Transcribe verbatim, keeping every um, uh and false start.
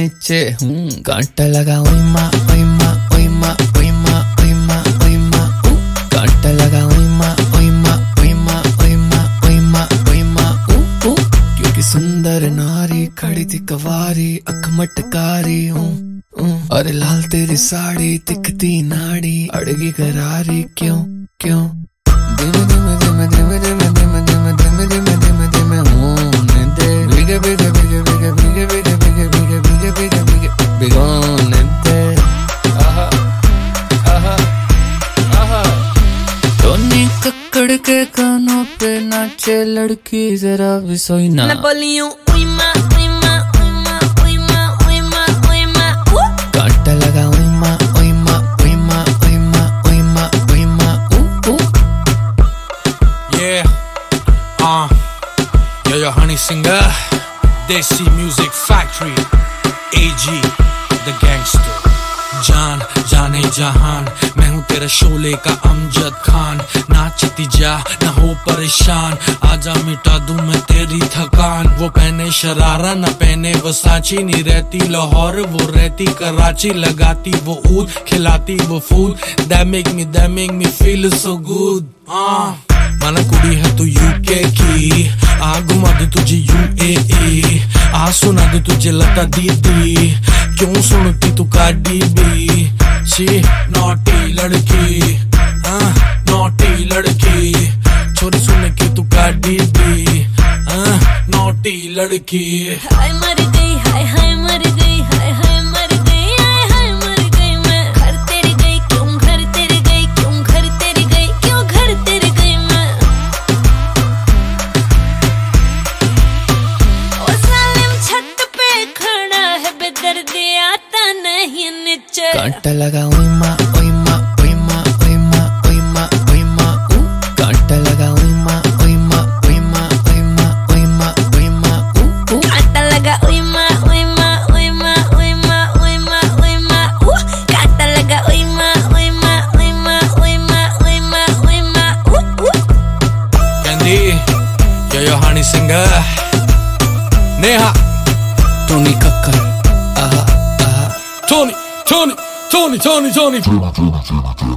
नीचे हूँ कांटा लगा ओई माँ ओई माँ ओई माँ ओई माँ ओई माँ ओई माँ कांटा लगा ओई माँ ओई माँ ओई माँ ओई माँ ओई माँ ओई माँ क्योंकि सुंदर नारी खड़ी थी कवारी अख मटकारी हूँ अरे लाल तेरी साड़ी दिखती नाड़ी अड़गी करारी क्यों क्यों धीमे धीमे धीमे धीमे धीमे धीमे धीमे धीमे धीमे धीमे धीमे होने दे भीगे भीगे भीगे भीगे भीगे भीगे भीगे भीगे भीगे भीगे भीगे भिगोने दे आहा आहा आहा टोनी कक्कड़ के कानों पे नाचे लड़की जरा भी सोई ना मैं बोली हूँ ओई माँ ओई माँ ओई माँ ओई माँ ओई माँ ओई माँ कांटा लगा ओई माँ ओई माँ ओई माँ ओई माँ ओई माँ ओई माँ Yeah, uh, yo yo honey singer, Desi Music Factory, A G, the gangster. जान जाने जहान मैं हूँ तेरा शोले का अमजद खान नाचती जा ना हो परेशान आजा मिटा दूं मैं तेरी थकान वो पहने शरारा ना पहने वसाची नहीं रहती लाहौर वो रहती कराची लगाती वो ऊद खिलाती वो food that make me that make me feel so good ah माना कुड़ी है तू यूके की आ घुमा दे तुझे यूएई आ सुना दे तुझे लता दीदी क्यों सुनती तू कार्डी बी शी नॉटी लड़की हाँ नॉटी लड़की छोरी सुन के तू कार्डी बी हाँ नॉटी लड़की हाय मर गई हाय हाय मर गई हाय हाय मर गई हाय हाय मर गई मैं घर तेरी गई क्यों घर तेरी गई क्यों घर तेरी गई क्यों घर तेरी गई मैं ओ सालिम छत पे खड़ा है बेदर्दी आता नहीं नीचे कांटा लगा ओई माँ ओई माँ ओई माँ ओई माँ ओई माँ ओई माँ कांटा लगा ओई माँ ओई माँ ओई माँ ओई माँ ओई माँ ओई माँ कांटा लगा ओई माँ ओई माँ ओई माँ ओई माँ ओई माँ ओई माँ कांटा लगा ओई माँ ओई माँ ओई माँ ओई माँ ओई माँ ओई माँ Candy, yo yo honey singer, Neha, Tony Kakkar आहा आहा Tony, Tony, Tony, Tony, Tony.